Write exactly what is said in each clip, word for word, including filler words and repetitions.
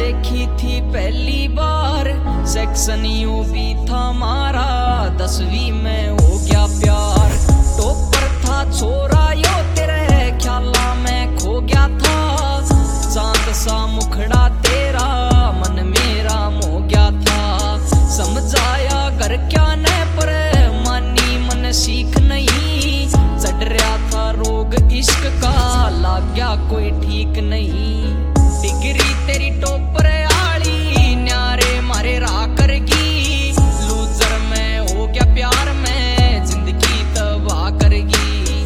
देखी थी पहली बार, सेक्शन यूं भी था हमारा, दसवीं में हो गया प्यार। टॉपर था छोरा यो तेरे ख्याला में खो गया था, चांद सा मुखड़ा तेरा मन मेरा हो गया था। समझाया घर क्या न पर मानी मन सीख नहीं, चढ़ रहा था रोग इश्क का लाग गया कोई ठीक नहीं। डिग्री तेरी टॉपर आली न्यारे मारे रा करगी, लूजर में हो गया प्यार में जिंदगी तबाह करगी।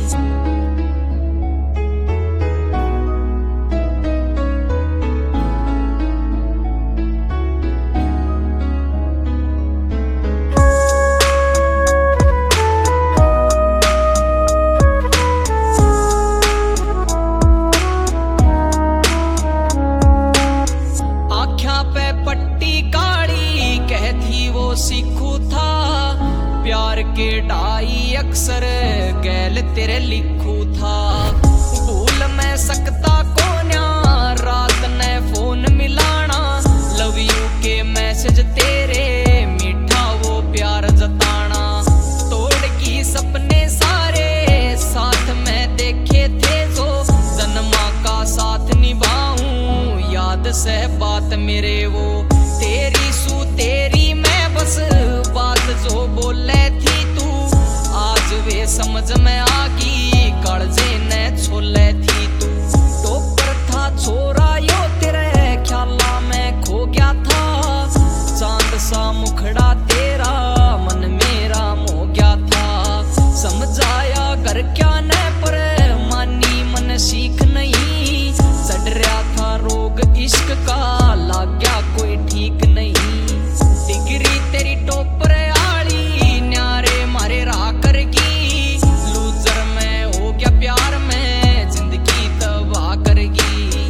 सीखू था प्यार के ढाई अक्सर गैल तेरे लिखू था, भूल मैं सकता कोन्या रात ने फोन मिलाना, लव यू के मैसेज तेरे मीठा वो प्यार जताना। तोड़ की सपने सारे साथ में देखे थे जो, जन्मा का साथ निभाऊं याद से बात मेरे वो, तेरी सू तेरी बस बात जो बोले थी तू, आज वे समझ में आगी कालजे ने छोले थी तू। टॉपर था छोरा यो तेरे ख्याला में खो गया था, चांद सा मुखड़ा तेरा मन मेरा हो गया था। समझाया घर क्या न पर मानी मन सीख नहीं, चढ़ रहा था रोग इश्क का लाग गया कोई ठीक नहीं। डिग्री तेरी टॉपर आली न्यारे मारे रा करगी, लूजर में हो गया प्यार में जिंदगी तबाह करगी।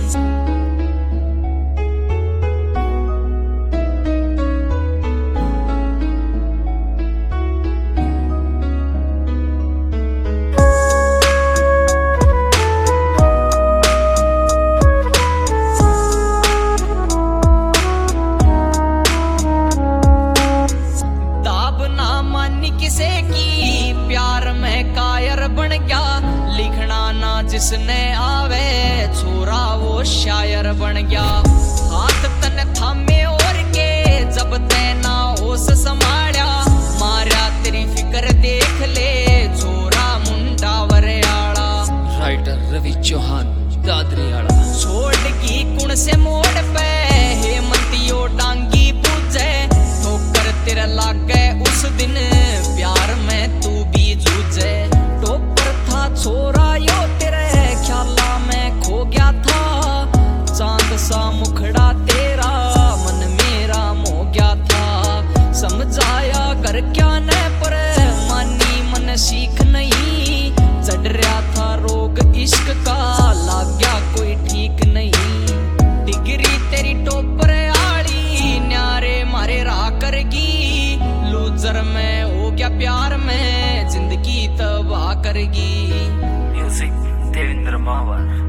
बन गया लिखना ना जिसने आवे, छोरा वो शायर बन गया। हाथ तन थामे और के जब तैना होश संभालिया, मारा तेरी फिक्र देख ले छोरा मुंडा वरियाला। राइटर रवि चौहान दादरियाला। छोड़ की कुण से मोड़ पे हेमंतियो डांगी पूजे, ठोकर तेरा लागे उस दिन प्यार में तू भी जूझे। छोरा यो तेरे ख्याला में खो गया था, चांद सा मुखड़ा तेरा मन मेरा हो गया था। समझाया घर क्या न पर मानी मन सीख नहीं, चढ़ रहा था रोग इश्क का लाग गया कोई ठीक नहीं। डिग्री तेरी टॉपर आली न्यारे मारे रा करगी, लूजर में हो गया प्यार में जिंदगी तबाह करगी। म्यूजिक देवेंद्र मावर।